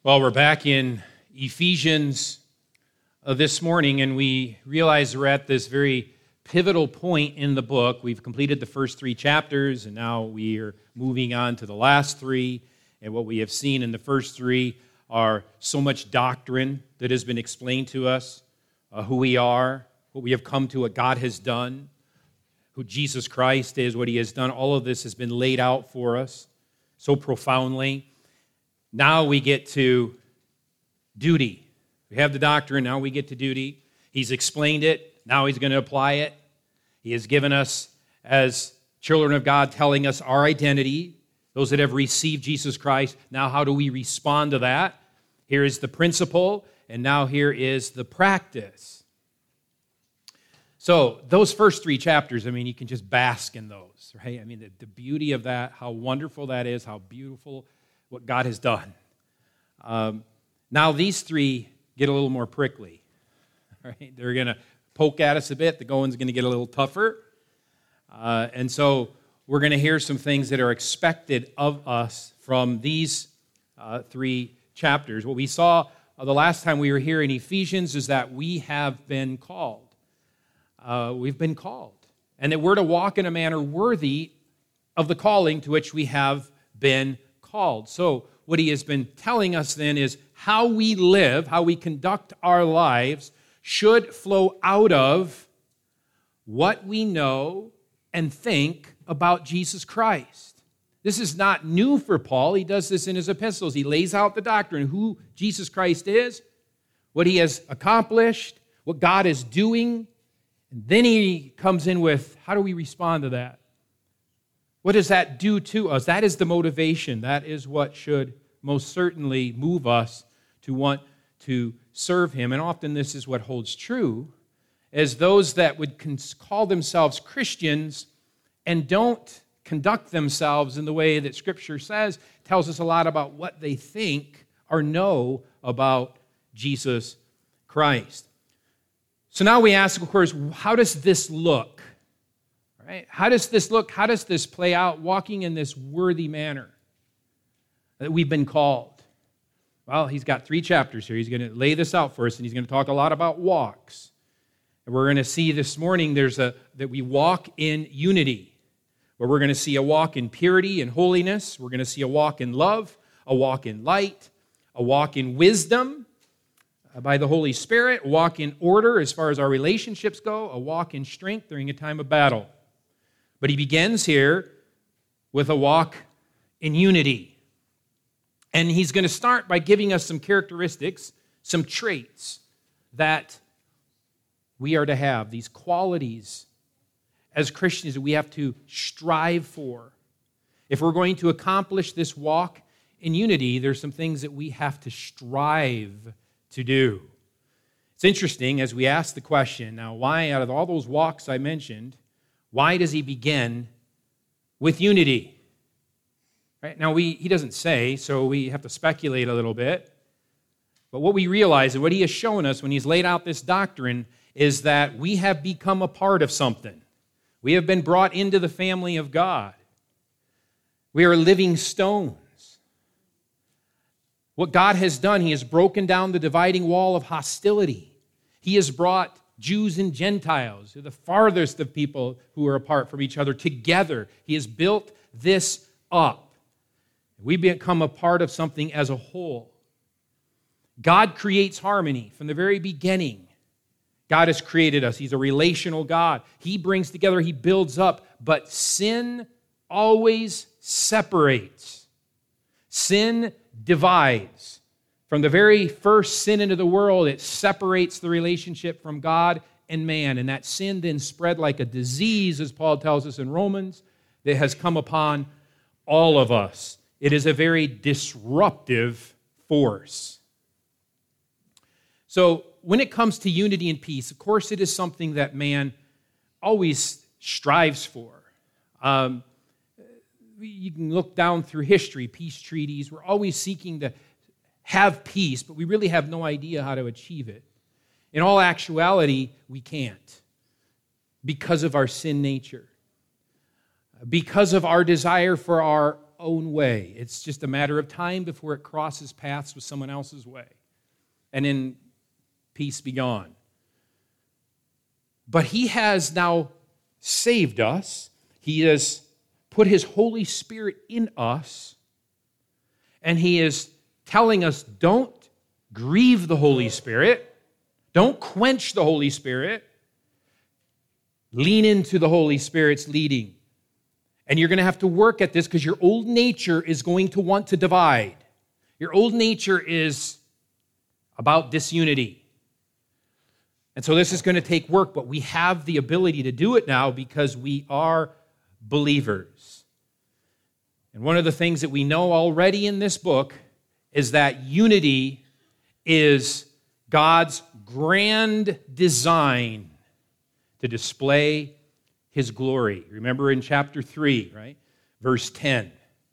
Well, we're back in Ephesians this morning, and we realize we're at this very pivotal point in the book. We've completed the first 3 chapters, and now we are moving on to the last 3. And what we have seen in the first 3 are so much doctrine that has been explained to us, who we are, what we have come to, what God has done, who Jesus Christ is, what He has done. All of this has been laid out for us so profoundly. Now we get to duty. We have the doctrine, now we get to duty. He's explained it, now He's going to apply it. He has given us, as children of God, telling us our identity, those that have received Jesus Christ. Now how do we respond to that? Here is the principle, and now here is the practice. So those first 3 chapters, you can just bask in those, right? The beauty of that, how wonderful that is, how beautiful what God has done. Now these 3 get a little more prickly. Right? They're going to poke at us a bit. The going's going to get a little tougher. And so we're going to hear some things that are expected of us from these 3 chapters. What we saw the last time we were here in Ephesians is that we have been called. We've been called. And that we're to walk in a manner worthy of the calling to which we have been called. So what he has been telling us then is how we live, how we conduct our lives should flow out of what we know and think about Jesus Christ. This is not new for Paul. He does this in his epistles. He lays out the doctrine, who Jesus Christ is, what He has accomplished, what God is doing, and then he comes in with, how do we respond to that? What does that do to us? That is the motivation. That is what should most certainly move us to want to serve Him. And often this is what holds true, as those that would call themselves Christians and don't conduct themselves in the way that Scripture says, tells us a lot about what they think or know about Jesus Christ. So now we ask, of course, how does this look? Right? How does this look? How does this play out, walking in this worthy manner that we've been called? Well, he's got 3 chapters here. He's going to lay this out for us, and he's going to talk a lot about walks. And we're going to see this morning that we walk in unity, where we're going to see a walk in purity and holiness. We're going to see a walk in love, a walk in light, a walk in wisdom by the Holy Spirit, a walk in order as far as our relationships go, a walk in strength during a time of battle. But he begins here with a walk in unity. And he's going to start by giving us some characteristics, some traits that we are to have, these qualities as Christians that we have to strive for. If we're going to accomplish this walk in unity, there's some things that we have to strive to do. It's interesting as we ask the question, now why out of all those walks I mentioned, why does he begin with unity? Right? Now, he doesn't say, so we have to speculate a little bit. But what we realize and what he has shown us when he's laid out this doctrine is that we have become a part of something. We have been brought into the family of God. We are living stones. What God has done, He has broken down the dividing wall of hostility. He has brought Jews and Gentiles, the farthest of people who are apart from each other, together. He has built this up. We become a part of something as a whole. God creates harmony from the very beginning. God has created us. He's a relational God. He brings together, He builds up, but sin always separates. Sin divides. From the very first sin into the world, it separates the relationship from God and man. And that sin then spread like a disease, as Paul tells us in Romans, that has come upon all of us. It is a very disruptive force. So when it comes to unity and peace, of course it is something that man always strives for. You can look down through history, peace treaties. We're always seeking to have peace, but we really have no idea how to achieve it. In all actuality, we can't because of our sin nature, because of our desire for our own way. It's just a matter of time before it crosses paths with someone else's way. And then peace be gone. But he has now saved us. He has put his Holy Spirit in us. And he is telling us, don't grieve the Holy Spirit. Don't quench the Holy Spirit. Lean into the Holy Spirit's leading. And you're going to have to work at this because your old nature is going to want to divide. Your old nature is about disunity. And so this is going to take work, but we have the ability to do it now because we are believers. And one of the things that we know already in this book is that unity is God's grand design to display his glory. Remember in chapter 3, right? Verse 10.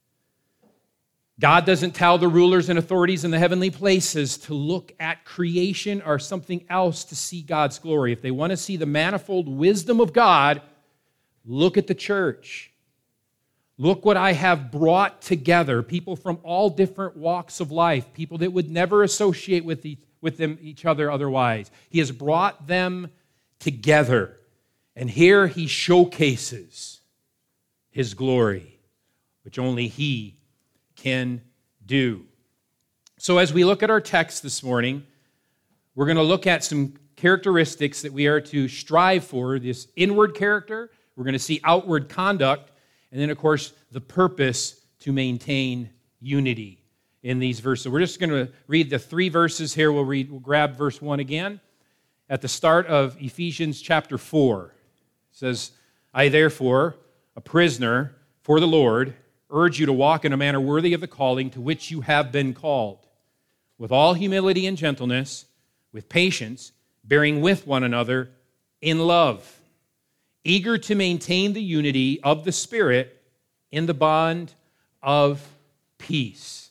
God doesn't tell the rulers and authorities in the heavenly places to look at creation or something else to see God's glory. If they want to see the manifold wisdom of God, look at the church. Look what I have brought together. People from all different walks of life. People that would never associate with each other otherwise. He has brought them together. And here he showcases his glory, which only he can do. So as we look at our text this morning, we're going to look at some characteristics that we are to strive for, this inward character. We're going to see outward conduct, and then, of course, the purpose to maintain unity in these verses. So we're just going to read the 3 verses here. We'll grab verse 1 again. At the start of Ephesians chapter 4, it says, I therefore, a prisoner for the Lord, urge you to walk in a manner worthy of the calling to which you have been called, with all humility and gentleness, with patience, bearing with one another in love, eager to maintain the unity of the Spirit in the bond of peace.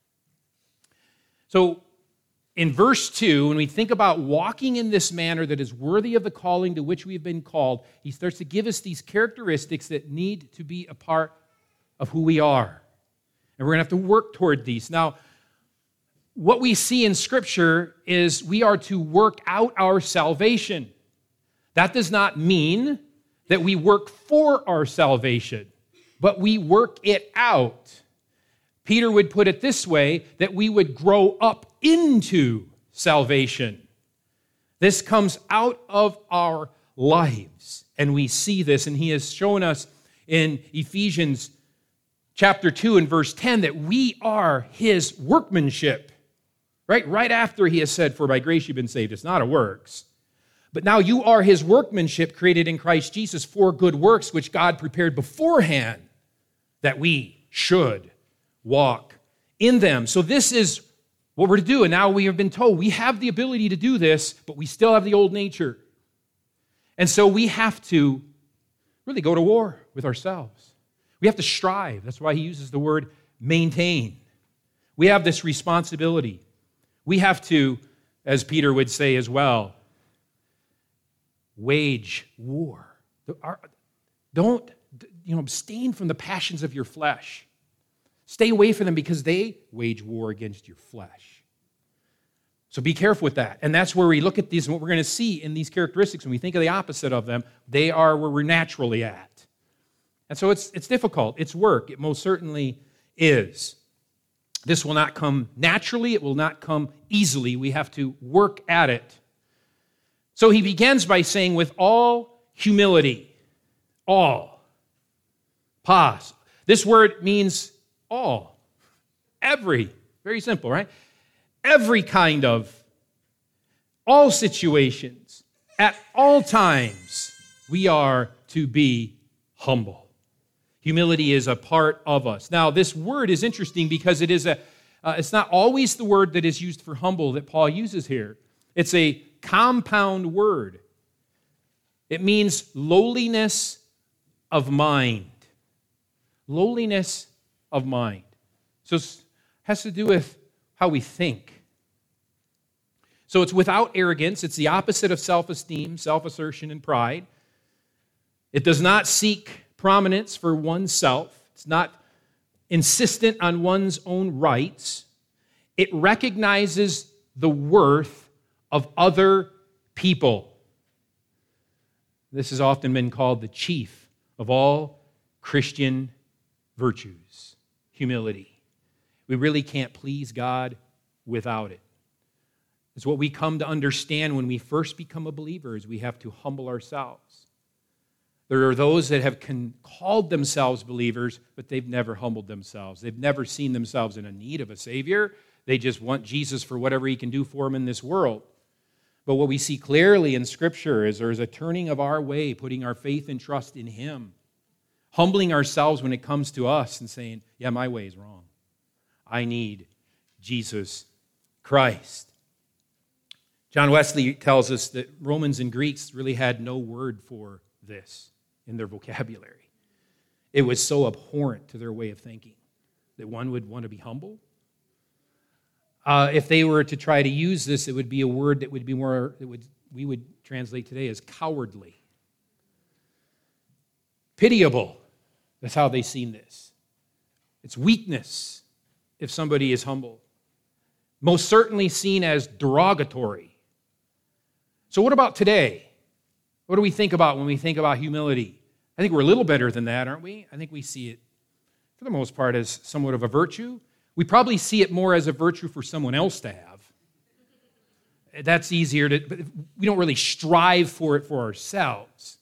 So, in verse 2, when we think about walking in this manner that is worthy of the calling to which we have been called, he starts to give us these characteristics that need to be a part of who we are. And we're going to have to work toward these. Now, what we see in Scripture is we are to work out our salvation. That does not mean that we work for our salvation, but we work it out. Peter would put it this way, that we would grow up into salvation. This comes out of our lives, and we see this, and he has shown us in Ephesians chapter 2 and verse 10 that we are his workmanship. Right after he has said, for by grace you've been saved. It's not of works. But now you are his workmanship created in Christ Jesus for good works, which God prepared beforehand that we should walk in them. So this is what we're to do. And now we have been told we have the ability to do this, but we still have the old nature. And so we have to really go to war with ourselves. We have to strive. That's why he uses the word maintain. We have this responsibility. We have to, as Peter would say as well, wage war. Don't abstain from the passions of your flesh. Stay away from them because they wage war against your flesh. So be careful with that. And that's where we look at these, and what we're going to see in these characteristics, when we think of the opposite of them, they are where we're naturally at. And so it's difficult. It's work. It most certainly is. This will not come naturally. It will not come easily. We have to work at it. So he begins by saying, with all humility. All. Pas. This word means all. Every. Very simple, right? Every kind of. All situations. At all times, we are to be humble. Humility is a part of us. Now, this word is interesting because it is it's not always the word that is used for humble that Paul uses here. It's a compound word. It means lowliness of mind. Lowliness of mind. So it has to do with how we think. So it's without arrogance. It's the opposite of self-esteem, self-assertion, and pride. It does not seek prominence for oneself. It's not insistent on one's own rights. It recognizes the worth of other people. This has often been called the chief of all Christian virtues, humility. We really can't please God without it. It's what we come to understand when we first become a believer, is we have to humble ourselves. There are those that have called themselves believers, but they've never humbled themselves. They've never seen themselves in a need of a Savior. They just want Jesus for whatever He can do for them in this world. But what we see clearly in Scripture is there is a turning of our way, putting our faith and trust in Him, humbling ourselves when it comes to us and saying, yeah, my way is wrong. I need Jesus Christ. John Wesley tells us that Romans and Greeks really had no word for this in their vocabulary. It was so abhorrent to their way of thinking that one would want to be humble. If they were to try to use this, it would be a word that would be more, we would translate today as cowardly. Pitiable. That's how they seen this. It's weakness if somebody is humble. Most certainly seen as derogatory. So what about today? What do we think about when we think about humility? I think we're a little better than that, aren't we? I think we see it, for the most part, as somewhat of a virtue. We probably see it more as a virtue for someone else to have. That's easier to, but we don't really strive for it for ourselves.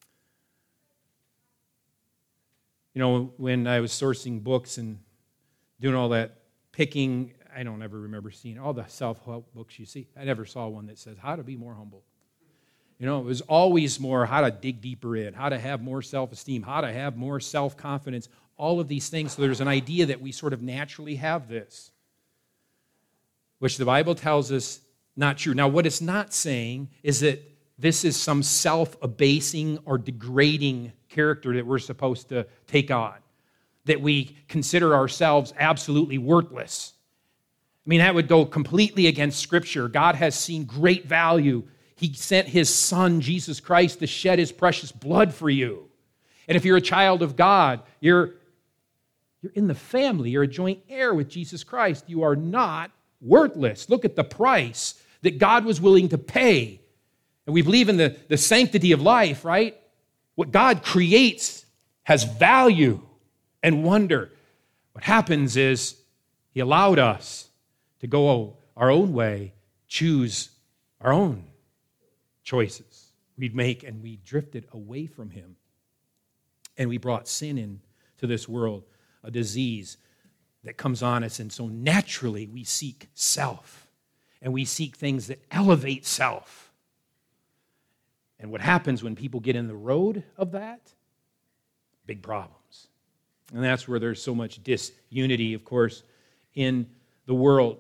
You know, when I was sourcing books and doing all that picking, I don't ever remember seeing all the self-help books you see. I never saw one that says how to be more humble. You know, it was always more how to dig deeper in, how to have more self-esteem, how to have more self-confidence, all of these things. So there's an idea that we sort of naturally have this, which the Bible tells us not true. Now, what it's not saying is that this is some self-abasing or degrading character that we're supposed to take on, that we consider ourselves absolutely worthless. I mean, that would go completely against Scripture. God has seen great value. He sent His Son, Jesus Christ, to shed His precious blood for you. And if you're a child of God, you're in the family. You're a joint heir with Jesus Christ. You are not worthless. Look at the price that God was willing to pay. And we believe in the sanctity of life, right? What God creates has value and wonder. What happens is He allowed us to go our own way, choose our own choices we'd make, and we drifted away from Him. And we brought sin into this world, a disease that comes on us, and so naturally we seek self, and we seek things that elevate self. And what happens when people get in the road of that? Big problems. And that's where there's so much disunity, of course, in the world.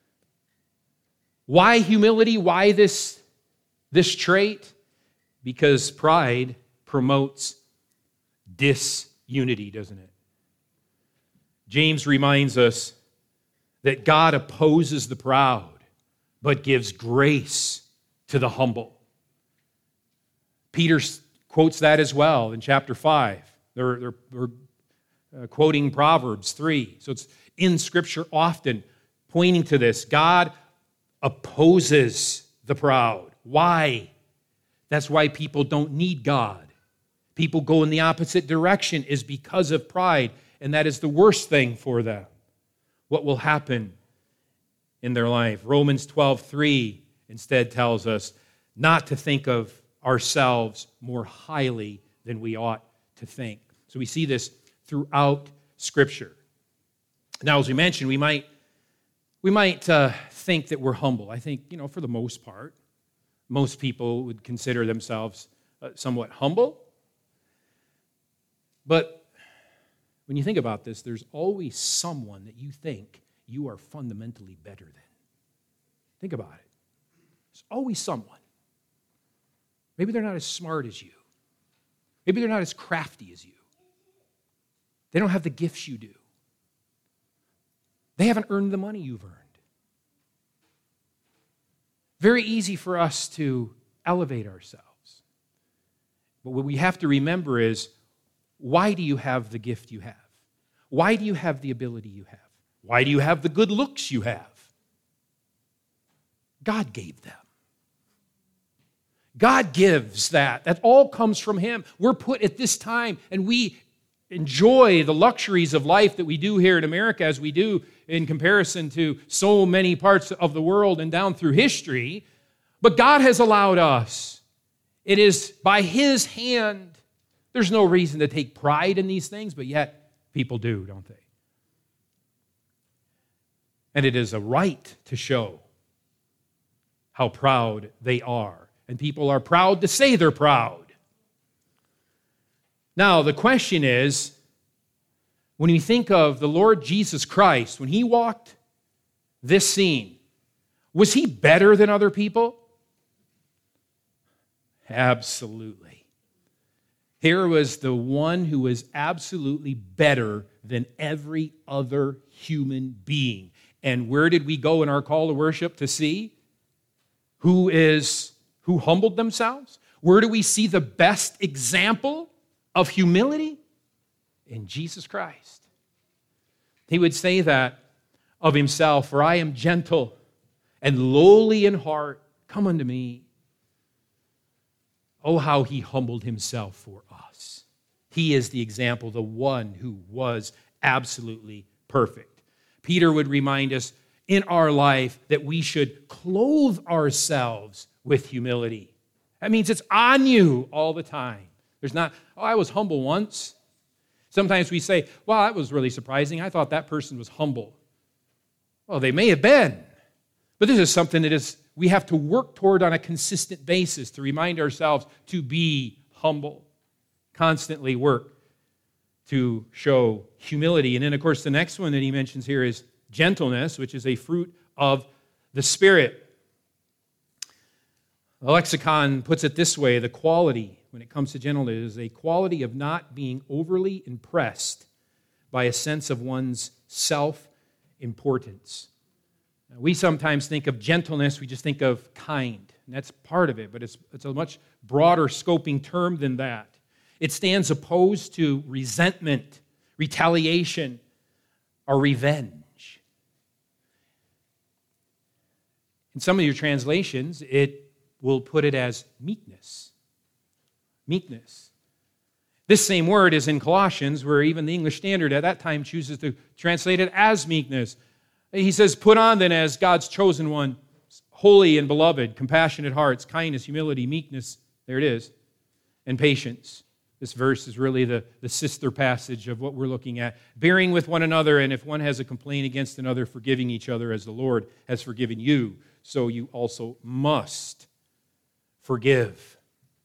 Why humility? Why this trait? Because pride promotes disunity, doesn't it? James reminds us that God opposes the proud, but gives grace to the humble. Peter quotes that as well in chapter 5. They're quoting Proverbs 3. So it's in Scripture often pointing to this. God opposes the proud. Why? That's why people don't need God. People go in the opposite direction is because of pride, and that is the worst thing for them. What will happen in their life? Romans 12:3 instead tells us not to think of ourselves more highly than we ought to think. So we see this throughout Scripture. Now, as we mentioned, we might think that we're humble. I think, for the most part, most people would consider themselves somewhat humble. But when you think about this, there's always someone that you think you are fundamentally better than. Think about it. There's always someone. Maybe they're not as smart as you. Maybe they're not as crafty as you. They don't have the gifts you do. They haven't earned the money you've earned. Very easy for us to elevate ourselves. But what we have to remember is, why do you have the gift you have? Why do you have the ability you have? Why do you have the good looks you have? God gave them. God gives that. That all comes from Him. We're put at this time, and we enjoy the luxuries of life that we do here in America as we do in comparison to so many parts of the world and down through history. But God has allowed us. It is by His hand. There's no reason to take pride in these things, but yet people do, don't they? And it is a right to show how proud they are. And people are proud to say they're proud. Now, the question is, when you think of the Lord Jesus Christ, when He walked this scene, was He better than other people? Absolutely. Here was the one who was absolutely better than every other human being. And where did we go in our call to worship to see who humbled themselves? Where do we see the best example of humility? In Jesus Christ. He would say that of Himself, "For I am gentle and lowly in heart. Come unto me." Oh, how He humbled Himself for us. He is the example, the one who was absolutely perfect. Peter would remind us in our life that we should clothe ourselves with humility. That means it's on you all the time. There's not, I was humble once. Sometimes we say, well, that was really surprising. I thought that person was humble. Well, they may have been. But this is something that we have to work toward on a consistent basis to remind ourselves to be humble. Constantly work to show humility. And then, of course, the next one that he mentions here is gentleness, which is a fruit of the Spirit. The lexicon puts it this way: the quality, when it comes to gentleness, is a quality of not being overly impressed by a sense of one's self-importance. We sometimes think of gentleness, we just think of kind, and that's part of it, but it's a much broader scoping term than that. It stands opposed to resentment, retaliation, or revenge. In some of your translations, it will put it as meekness. Meekness. This same word is in Colossians, where even the English Standard at that time chooses to translate it as meekness. He says, put on then as God's chosen one, holy and beloved, compassionate hearts, kindness, humility, meekness, there it is, and patience. This verse is really the sister passage of what we're looking at. Bearing with one another, and if one has a complaint against another, forgiving each other as the Lord has forgiven you, so you also must forgive.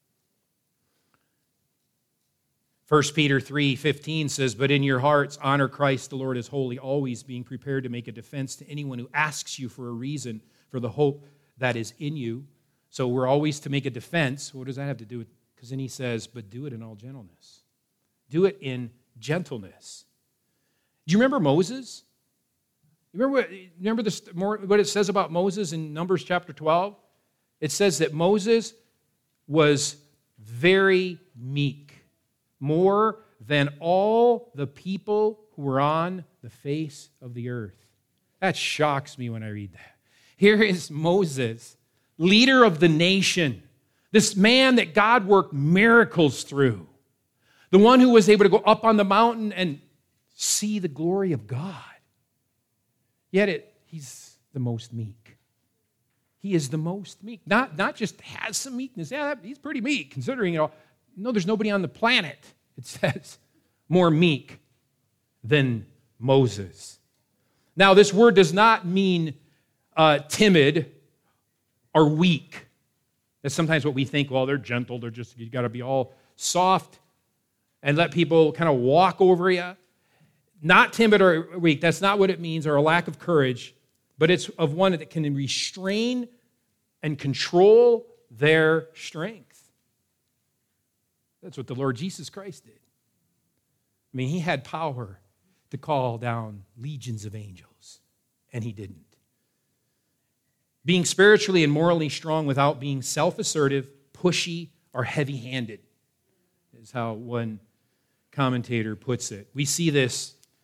1 Peter 3:15 says, but in your hearts honor Christ the Lord as holy, always being prepared to make a defense to anyone who asks you for a reason for the hope that is in you. So we're always to make a defense. What does that have to do with? Because then he says, but do it in all gentleness. Do it in gentleness. Do you remember Moses? You remember what it says about Moses in Numbers chapter 12? It says that Moses was very meek, more than all the people who were on the face of the earth. That shocks me when I read that. Here is Moses, leader of the nation, this man that God worked miracles through, the one who was able to go up on the mountain and see the glory of God. Yet he's the most meek. He is the most meek. Not just has some meekness. Yeah, he's pretty meek considering it all. No, there's nobody on the planet, it says, more meek than Moses. Now, this word does not mean timid or weak. That's sometimes what we think, well, they're gentle, you got to be all soft and let people kind of walk over you. Not timid or weak, that's not what it means, or a lack of courage, but it's of one that can restrain and control their strength. That's what the Lord Jesus Christ did. I mean, he had power to call down legions of angels, and he didn't. Being spiritually and morally strong without being self-assertive, pushy, or heavy-handed is how one commentator puts it. We see this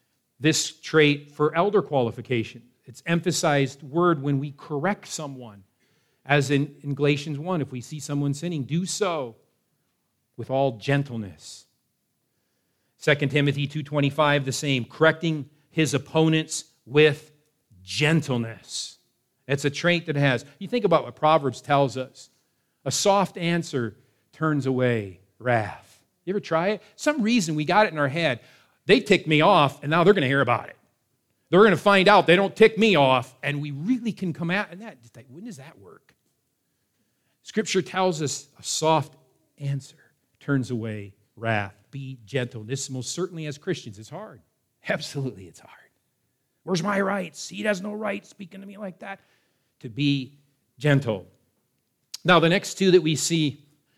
this trait for elder qualification. It's emphasized word when we correct someone. As in Galatians 1, if we see someone sinning, do so with all gentleness. 2 Timothy 2:25, the same, correcting his opponents with gentleness. It's a trait that has, you think about what Proverbs tells us, a soft answer turns away wrath. You ever try it? Some reason we got it in our head. They ticked me off, and now they're going to hear about it. They're going to find out they don't tick me off, and we really can come out. And that, when does that work? Scripture tells us a soft answer turns away wrath. Be gentle. This most certainly as Christians, it's hard. Absolutely, it's hard. Where's my rights? He has no right speaking to me like that. To be gentle. Now, the next two that we see,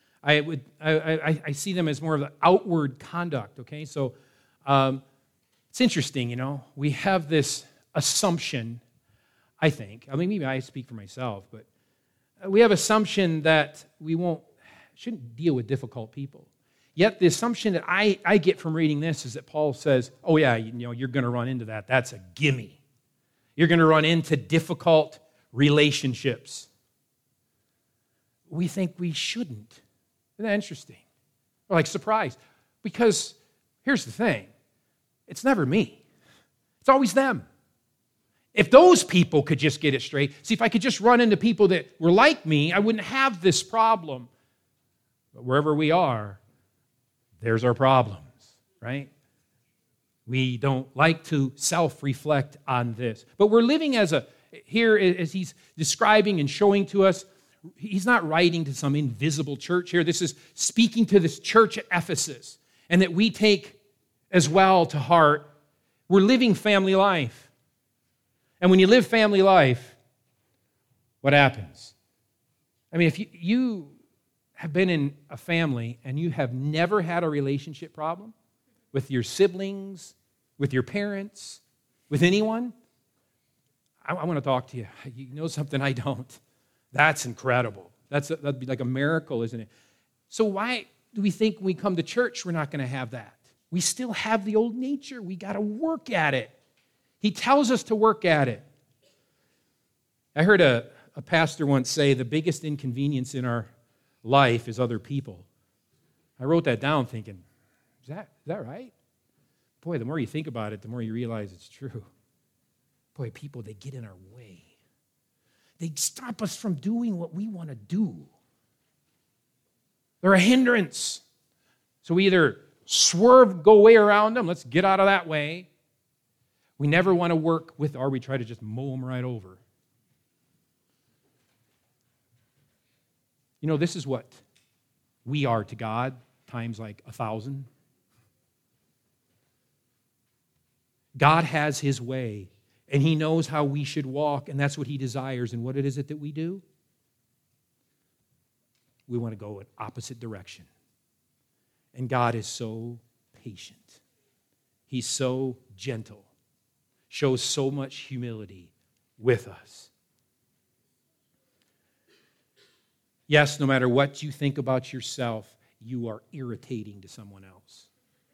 I see them as more of the outward conduct, okay? So it's interesting, you know. We have this assumption, I think. I mean, maybe I speak for myself, but we have assumption that we shouldn't deal with difficult people. Yet the assumption that I get from reading this is that Paul says, oh yeah, you know, you're going to run into that. That's a gimme. You're going to run into difficult relationships. We think we shouldn't. Isn't that interesting? We're like surprised. Because here's the thing. It's never me. It's always them. If those people could just get it straight, see, if I could just run into people that were like me, I wouldn't have this problem. But wherever we are, there's our problems, right? We don't like to self-reflect on this. But we're living here as he's describing and showing to us, he's not writing to some invisible church here. This is speaking to this church at Ephesus, and that we take as well to heart. We're living family life. And when you live family life, what happens? I mean, if you have been in a family and you have never had a relationship problem with your siblings, with your parents, with anyone, I want to talk to you. You know something I don't. That's incredible. That'd be like a miracle, isn't it? So why do we think when we come to church we're not going to have that? We still have the old nature. We got to work at it. He tells us to work at it. I heard a pastor once say the biggest inconvenience in our life is other people. I wrote that down thinking, is that right? Boy, the more you think about it, the more you realize it's true. Boy, people, they get in our way. They stop us from doing what we want to do. They're a hindrance. So we either swerve, go way around them, let's get out of that way. We never want to work with, or we try to just mow them right over. You know, this is what we are to God, times like 1,000. God has his way, and he knows how we should walk, and that's what he desires. And what is it that we do? We want to go in opposite direction. And God is so patient. He's so gentle. Shows so much humility with us. Yes, no matter what you think about yourself, you are irritating to someone else.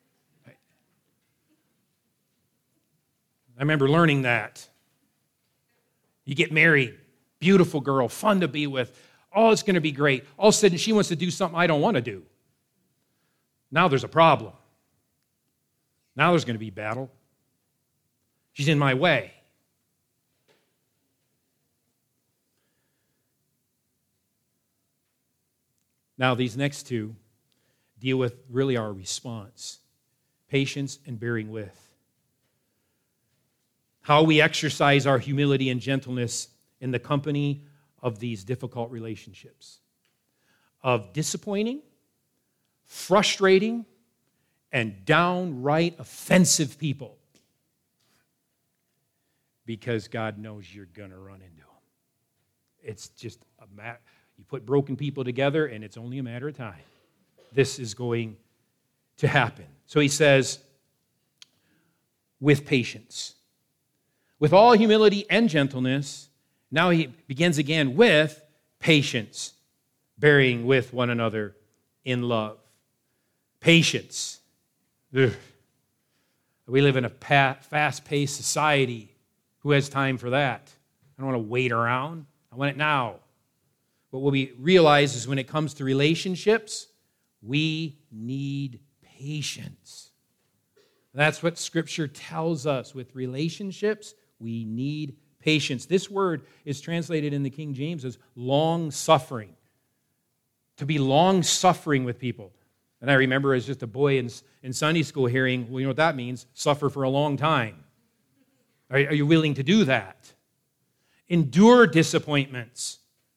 I remember learning that. You get married, beautiful girl, fun to be with. Oh, it's going to be great. All of a sudden, she wants to do something I don't want to do. Now there's a problem. Now there's going to be battle. She's in my way. Now, these next two deal with really our response. Patience and bearing with. How we exercise our humility and gentleness in the company of these difficult relationships. Of disappointing, frustrating, and downright offensive people. Because God knows you're going to run into them. It's just a matter. You put broken people together, and it's only a matter of time. This is going to happen. So he says, with patience, with all humility and gentleness. Now he begins again with patience, bearing with one another in love. Patience. Ugh. We live in a fast-paced society. Who has time for that? I don't want to wait around. I want it now. But what we realize is when it comes to relationships, we need patience. That's what Scripture tells us. With relationships, we need patience. This word is translated in the King James as long-suffering. To be long-suffering with people. And I remember as just a boy in Sunday school hearing, well, you know what that means? Suffer for a long time. Are you willing to do that? Endure disappointments.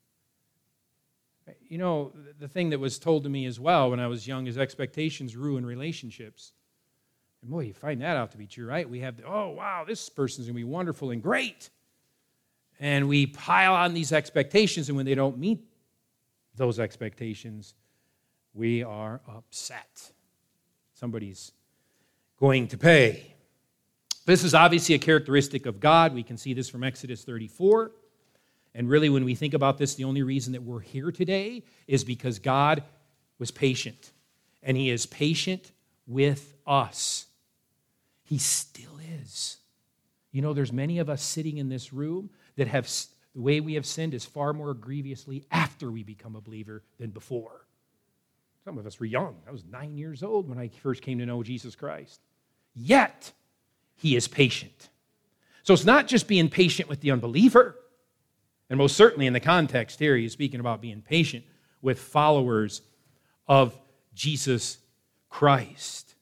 You know, the thing that was told to me as well when I was young is expectations ruin relationships. And boy, you find that out to be true, right? We have, oh, wow, this person's going to be wonderful and great. And we pile on these expectations, and when they don't meet those expectations, we are upset. Somebody's going to pay. This is obviously a characteristic of God. We can see this from Exodus 34. And really, when we think about this, the only reason that we're here today is because God was patient. And He is patient with us. He still is. You know, there's many of us sitting in this room that have, the way we have sinned is far more grievously after we become a believer than before. Some of us were young. I was 9 years old when I first came to know Jesus Christ. Yet, He is patient. So it's not just being patient with the unbeliever. And most certainly in the context here, He's speaking about being patient with followers of Jesus Christ.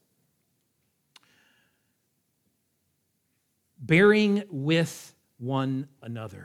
Bearing with one another.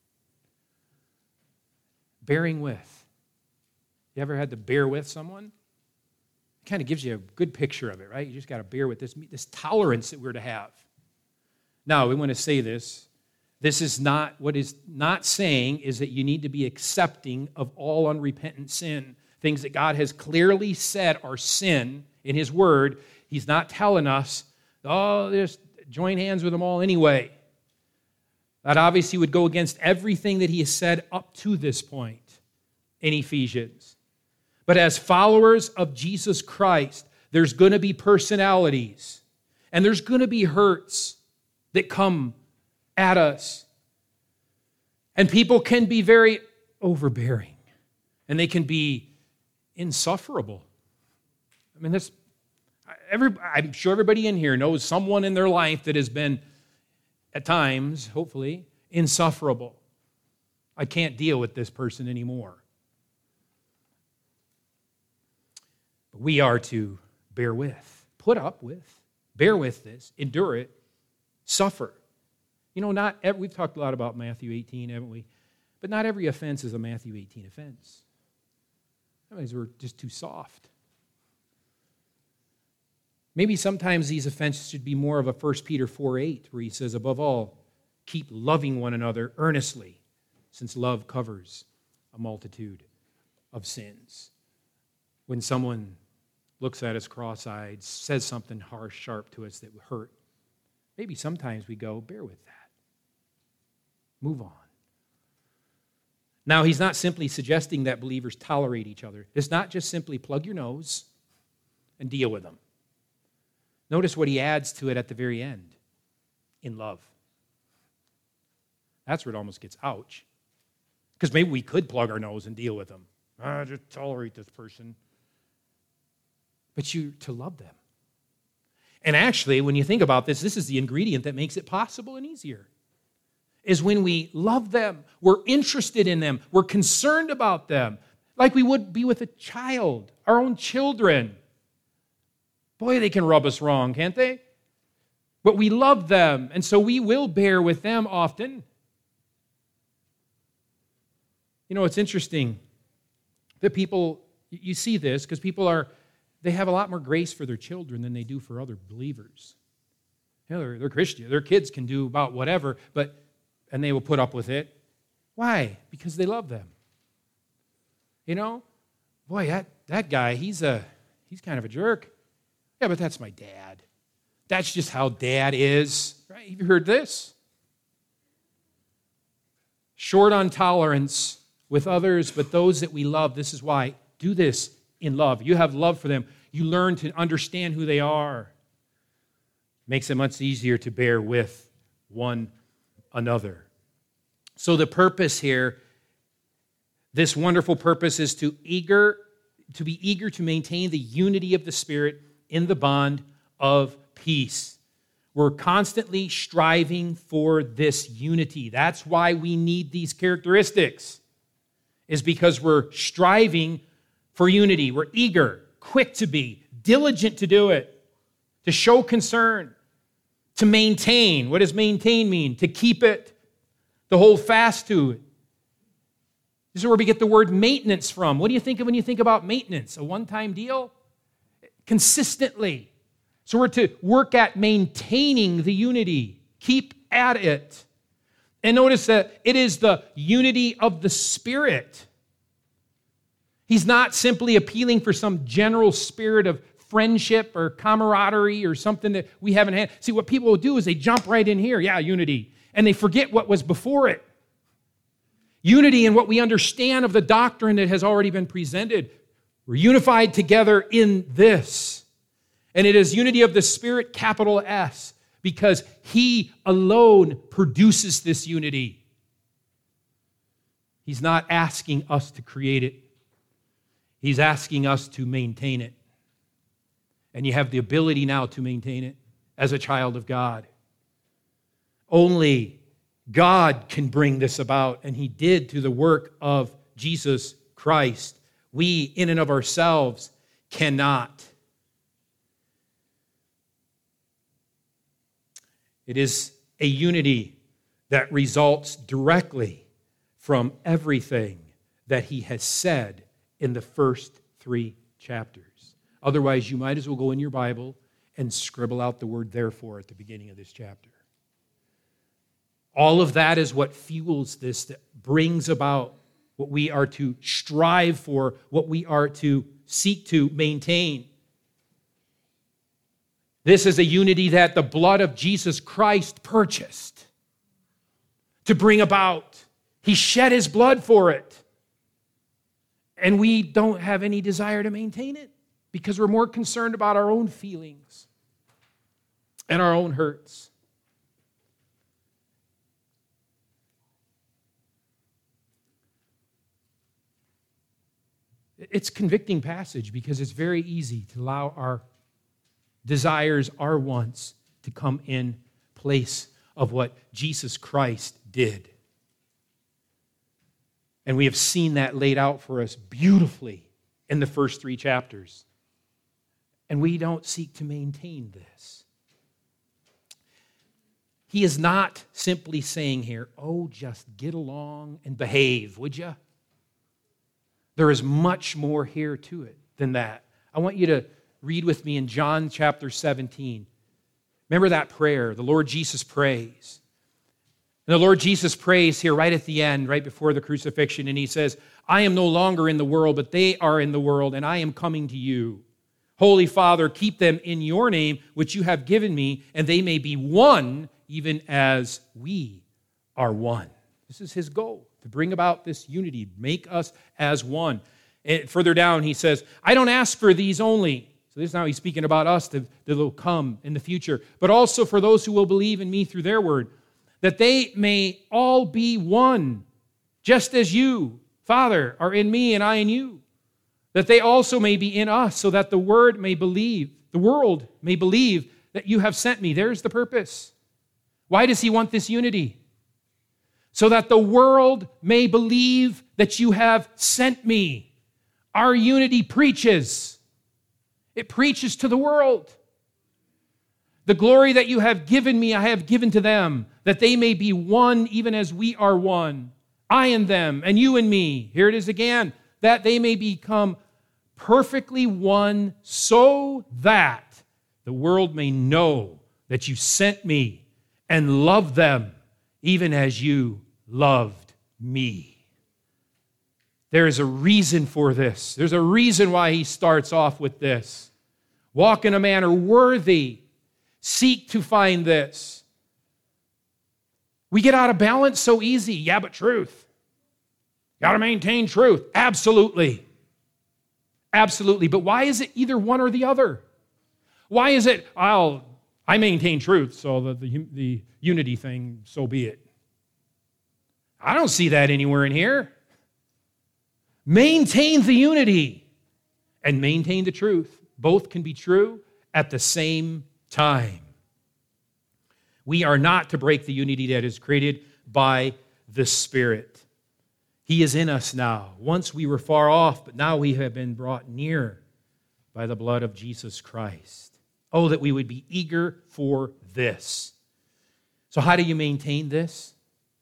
Bearing with. You ever had to bear with someone? It kind of gives you a good picture of it, right? You just got to bear with this tolerance that we're to have. Now, we want to say this. This is not, what is not saying is that you need to be accepting of all unrepentant sin. Things that God has clearly said are sin in His Word. He's not telling us, oh, just join hands with them all anyway. That obviously would go against everything that He has said up to this point in Ephesians. But as followers of Jesus Christ, there's going to be personalities and there's going to be hurts that come at us. And people can be very overbearing and they can be insufferable. I mean, I'm sure everybody in here knows someone in their life that has been, at times, hopefully, insufferable. I can't deal with this person anymore. But we are to bear with, put up with, bear with this, endure it, suffer. You know, we've talked a lot about Matthew 18, haven't we? But not every offense is a Matthew 18 offense. That means we're just too soft. Maybe sometimes these offenses should be more of a 1 Peter 4:8, where he says, above all, keep loving one another earnestly, since love covers a multitude of sins. When someone looks at us cross-eyed, says something harsh, sharp to us that would hurt, maybe sometimes we go, bear with that. Move on. Now, he's not simply suggesting that believers tolerate each other. It's not just simply plug your nose and deal with them. Notice what he adds to it at the very end. In love. That's where it almost gets ouch. Because maybe we could plug our nose and deal with them. Just tolerate this person. But you to love them. And actually, when you think about this, this is the ingredient that makes it possible and easier. Is when we love them, we're interested in them, we're concerned about them, like we would be with a child, our own children. Boy, they can rub us wrong, can't they? But we love them, and so we will bear with them often. You know, it's interesting that people, you see this, because people they have a lot more grace for their children than they do for other believers. You know, they're Christian. Their kids can do about whatever, and they will put up with it. Why? Because they love them. You know? Boy, that guy, he's kind of a jerk. Yeah, but that's my dad. That's just how dad is. Right? Have you heard this? Short on tolerance with others, but those that we love, this is why. Do this in love. You have love for them. You learn to understand who they are. Makes it much easier to bear with one another. So the purpose here, this wonderful purpose, is to be eager to maintain the unity of the Spirit in the bond of peace. We're constantly striving for this unity. That's why we need these characteristics, is because we're striving for unity. We're eager, quick to be, diligent to do it, to show concern, to maintain. What does maintain mean? To keep it, to hold fast to it. This is where we get the word maintenance from. What do you think of when you think about maintenance? A one-time deal? Consistently. So we're to work at maintaining the unity. Keep at it. And notice that it is the unity of the Spirit. He's not simply appealing for some general spirit of friendship or camaraderie or something that we haven't had. See, what people will do is they jump right in here, unity, and they forget what was before it. Unity in what we understand of the doctrine that has already been presented. We're unified together in this. And it is unity of the Spirit, capital S, because He alone produces this unity. He's not asking us to create it. He's asking us to maintain it. And you have the ability now to maintain it as a child of God. Only God can bring this about, and He did through the work of Jesus Christ. We, in and of ourselves, cannot. It is a unity that results directly from everything that He has said in the first 3 chapters. Otherwise, you might as well go in your Bible and scribble out the word therefore at the beginning of this chapter. All of that is what fuels this, that brings about what we are to strive for, what we are to seek to maintain. This is a unity that the blood of Jesus Christ purchased to bring about. He shed His blood for it. And we don't have any desire to maintain it because we're more concerned about our own feelings and our own hurts. It's a convicting passage because it's very easy to allow our desires, our wants, to come in place of what Jesus Christ did. And we have seen that laid out for us beautifully in the first 3 chapters. And we don't seek to maintain this. He is not simply saying here, just get along and behave, would you? There is much more here to it than that. I want you to read with me in John chapter 17. Remember that prayer, the Lord Jesus prays. And the Lord Jesus prays here right at the end, right before the crucifixion, and He says, I am no longer in the world, but they are in the world, and I am coming to you. Holy Father, keep them in your name, which you have given me, and they may be one, even as we are one. This is His goal, to bring about this unity, make us as one. And further down, He says, I don't ask for these only. So this is now He's speaking about us that will come in the future, but also for those who will believe in me through their word, that they may all be one, just as you, Father, are in me and I in you, that they also may be in us, so that the world may believe that you have sent me. There's the purpose. Why does He want this unity? So that the world may believe that you have sent me. Our unity preaches. It preaches to the world. The glory that you have given me, I have given to them, that they may be one even as we are one. I and them, and you and me. Here it is again. That they may become perfectly one, so that the world may know that you sent me and loved them even as you loved me. There is a reason for this. There's a reason why He starts off with this. Walk in a manner worthy. Seek to find this. We get out of balance so easy. Yeah, but truth. Got to maintain truth. Absolutely. Absolutely. But why is it either one or the other? Why is it, I I maintain truth, so the unity thing, so be it. I don't see that anywhere in here. Maintain the unity and maintain the truth. Both can be true at the same time. We are not to break the unity that is created by the Spirit. He is in us now. Once we were far off, but now we have been brought near by the blood of Jesus Christ. Oh, that we would be eager for this. So how do you maintain this?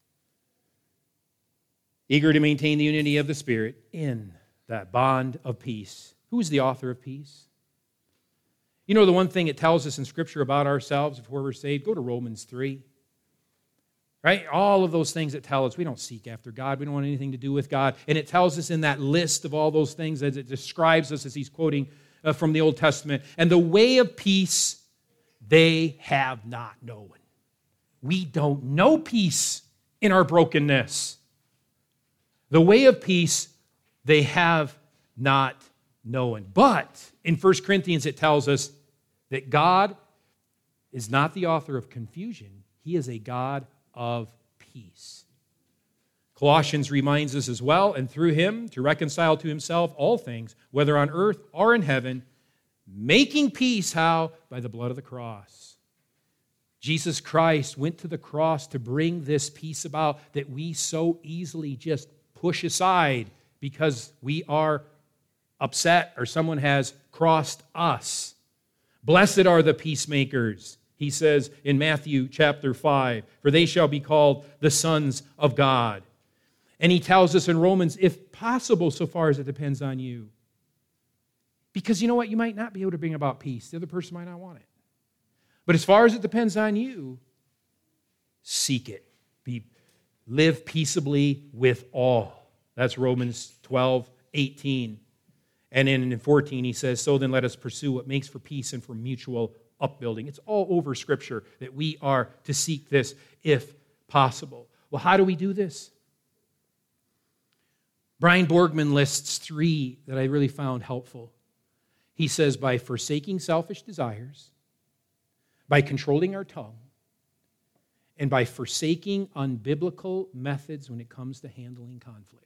Eager to maintain the unity of the Spirit in that bond of peace. Who is the author of peace? You know the one thing it tells us in Scripture about ourselves before we're saved? Go to Romans 3. Right? All of those things that tell us we don't seek after God. We don't want anything to do with God. And it tells us in that list of all those things as it describes us as he's quoting from the Old Testament. And the way of peace they have not known. We don't know peace in our brokenness. The way of peace they have not known. But in 1 Corinthians it tells us that God is not the author of confusion. He is a God of peace. Colossians reminds us as well, and through him to reconcile to himself all things, whether on earth or in heaven, making peace, how? By the blood of the cross. Jesus Christ went to the cross to bring this peace about that we so easily just push aside because we are upset or someone has crossed us. Blessed are the peacemakers, he says in Matthew chapter 5, for they shall be called the sons of God. And he tells us in Romans, if possible, so far as it depends on you. Because you know what? You might not be able to bring about peace. The other person might not want it. But as far as it depends on you, seek it. Live peaceably with all. That's Romans 12:18. And in 14 he says, so then let us pursue what makes for peace and for mutual upbuilding. It's all over Scripture that we are to seek this if possible. Well, how do we do this? Brian Borgman lists 3 that I really found helpful. He says, by forsaking selfish desires, by controlling our tongue, and by forsaking unbiblical methods when it comes to handling conflict.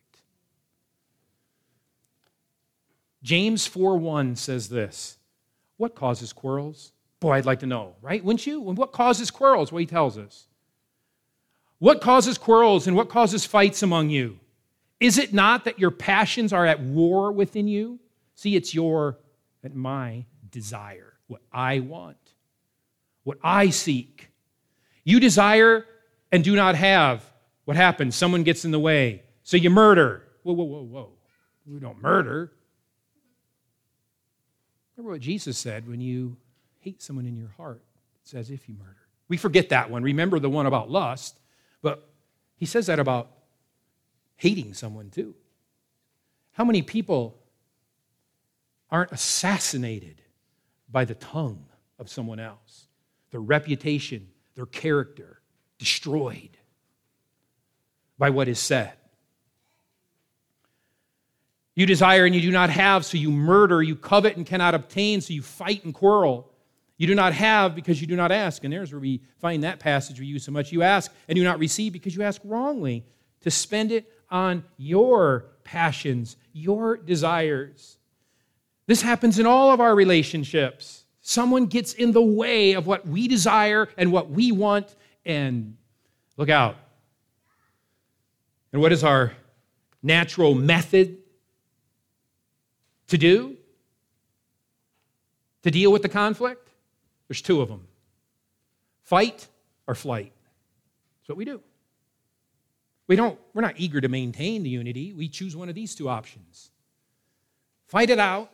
James 4:1 says this, what causes quarrels? Boy, I'd like to know, right? Wouldn't you? What causes quarrels? Well, he tells us. What causes quarrels and what causes fights among you? Is it not that your passions are at war within you? See, it's my desire, what I want, what I seek. You desire and do not have. What happens? Someone gets in the way. So you murder. Whoa. We don't murder. Remember what Jesus said, when you hate someone in your heart, it's as if you murder. We forget that one. Remember the one about lust, but he says that about hating someone too. How many people aren't assassinated by the tongue of someone else? Their reputation, their character, destroyed by what is said. You desire and you do not have, so you murder. You covet and cannot obtain, so you fight and quarrel. You do not have because you do not ask. And there's where we find that passage we use so much. You ask and do not receive because you ask wrongly, to spend it on your passions, your desires. This happens in all of our relationships. Someone gets in the way of what we desire and what we want, and look out. And what is our natural method to do to deal with the conflict? There's 2 of them. Fight or flight. That's what we do. We're not eager to maintain the unity. We choose one of these 2 options. Fight it out.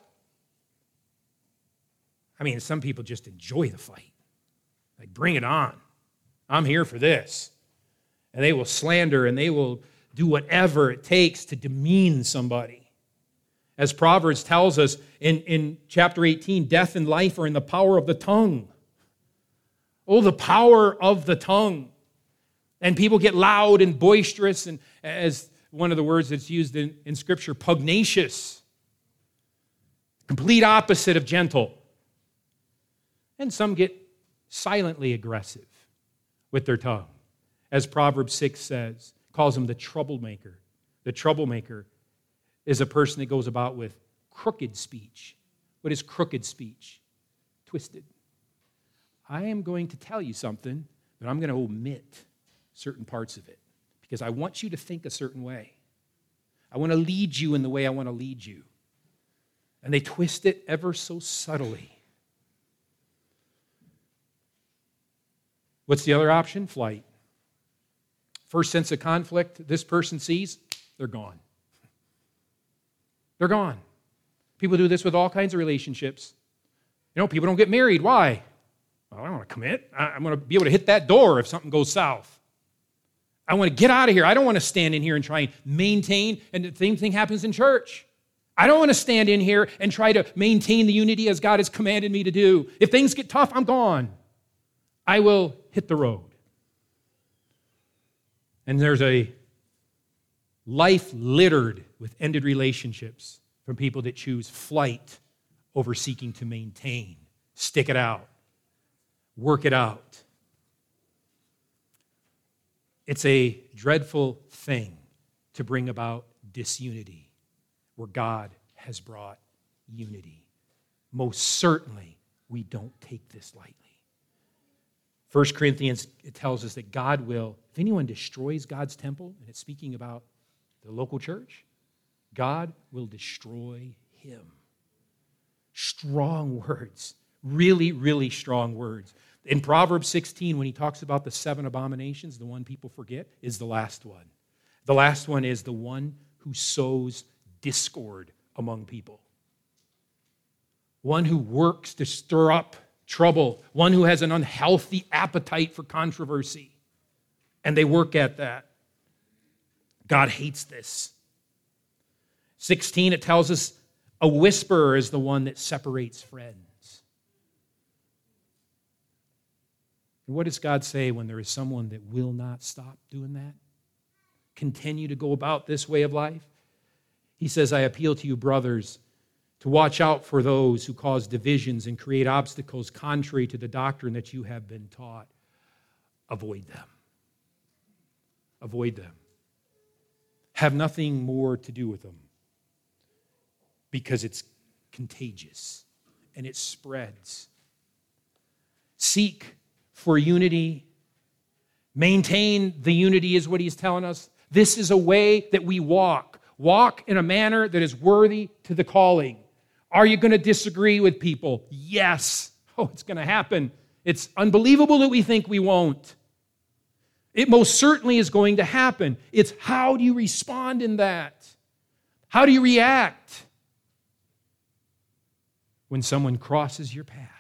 I mean, some people just enjoy the fight. Like, bring it on. I'm here for this. And they will slander and they will do whatever it takes to demean somebody. As Proverbs tells us in chapter 18, death and life are in the power of the tongue. Oh, the power of the tongue. And people get loud and boisterous, and as one of the words that's used in Scripture, pugnacious. Complete opposite of gentle. And some get silently aggressive with their tongue. As Proverbs 6 says, calls him the troublemaker. The troublemaker is a person that goes about with crooked speech. What is crooked speech? Twisted. I am going to tell you something, but I'm going to omit certain parts of it because I want you to think a certain way. I want to lead you in the way I want to lead you. And they twist it ever so subtly. What's the other option? Flight. First sense of conflict this person sees, they're gone. They're gone. People do this with all kinds of relationships. You know, people don't get married. Why? Well, I don't want to commit. I'm going to be able to hit that door if something goes south. I want to get out of here. I don't want to stand in here and try and maintain, and the same thing happens in church. I don't want to stand in here and try to maintain the unity as God has commanded me to do. If things get tough, I'm gone. I will hit the road. And there's a life littered with ended relationships from people that choose flight over seeking to maintain. Stick it out. Work it out. It's a dreadful thing to bring about disunity where God has brought unity. Most certainly, we don't take this lightly. 1 Corinthians, it tells us that God will, if anyone destroys God's temple, and it's speaking about the local church, God will destroy him. Strong words. Really, really strong words. In Proverbs 16, when he talks about the 7 abominations, the one people forget is the last one. The last one is the one who sows discord among people. One who works to stir up trouble. One who has an unhealthy appetite for controversy. And they work at that. God hates this. 16, it tells us a whisperer is the one that separates friends. What does God say when there is someone that will not stop doing that? Continue to go about this way of life? He says, I appeal to you, brothers, to watch out for those who cause divisions and create obstacles contrary to the doctrine that you have been taught. Avoid them. Avoid them. Have nothing more to do with them because it's contagious and it spreads. Seek for unity. Maintain the unity is what he's telling us. This is a way that we walk. Walk in a manner that is worthy to the calling. Are you going to disagree with people? Yes. Oh, it's going to happen. It's unbelievable that we think we won't. It most certainly is going to happen. It's how do you respond in that? How do you react when someone crosses your path?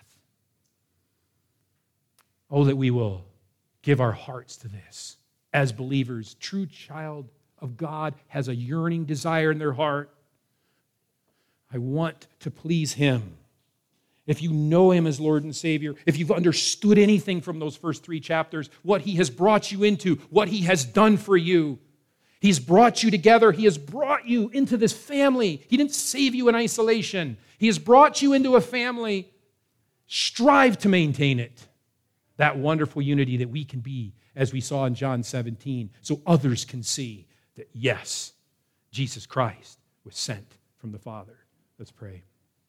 Oh, that we will give our hearts to this. As believers, true child of God has a yearning desire in their heart. I want to please him. If you know him as Lord and Savior, if you've understood anything from those first 3 chapters, what he has brought you into, what he has done for you, he's brought you together. He has brought you into this family. He didn't save you in isolation. He has brought you into a family. Strive to maintain it. That wonderful unity that we can be, as we saw in John 17, so others can see that, yes, Jesus Christ was sent from the Father. Let's pray.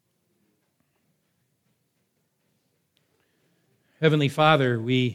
Heavenly Father, we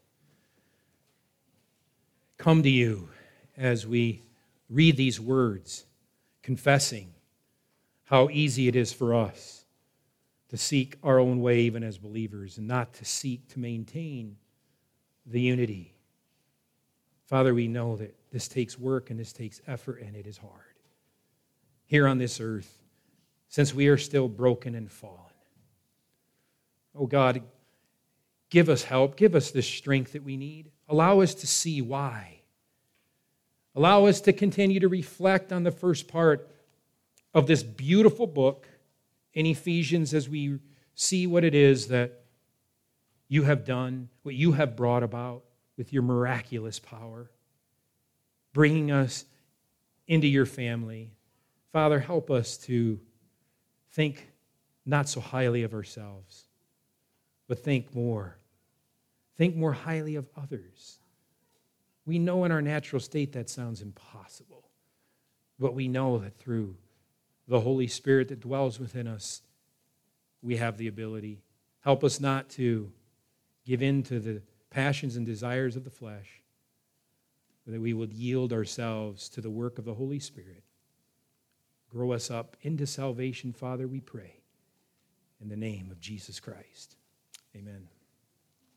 come to you as we read these words, confessing how easy it is for us to seek our own way even as believers and not to seek to maintain the unity. Father, we know that this takes work and this takes effort and it is hard. Here on this earth, since we are still broken and fallen. Oh God, give us help. Give us the strength that we need. Allow us to see why. Allow us to continue to reflect on the first part of this beautiful book in Ephesians as we see what it is that you have done, what you have brought about with your miraculous power, bringing us into your family. Father, help us to think not so highly of ourselves, but think more think more highly of others. We know in our natural state that sounds impossible, but we know that through the Holy Spirit that dwells within us, we have the ability. Help us not to give in to the passions and desires of the flesh, but that we would yield ourselves to the work of the Holy Spirit. Grow us up into salvation, Father, we pray. In the name of Jesus Christ. Amen.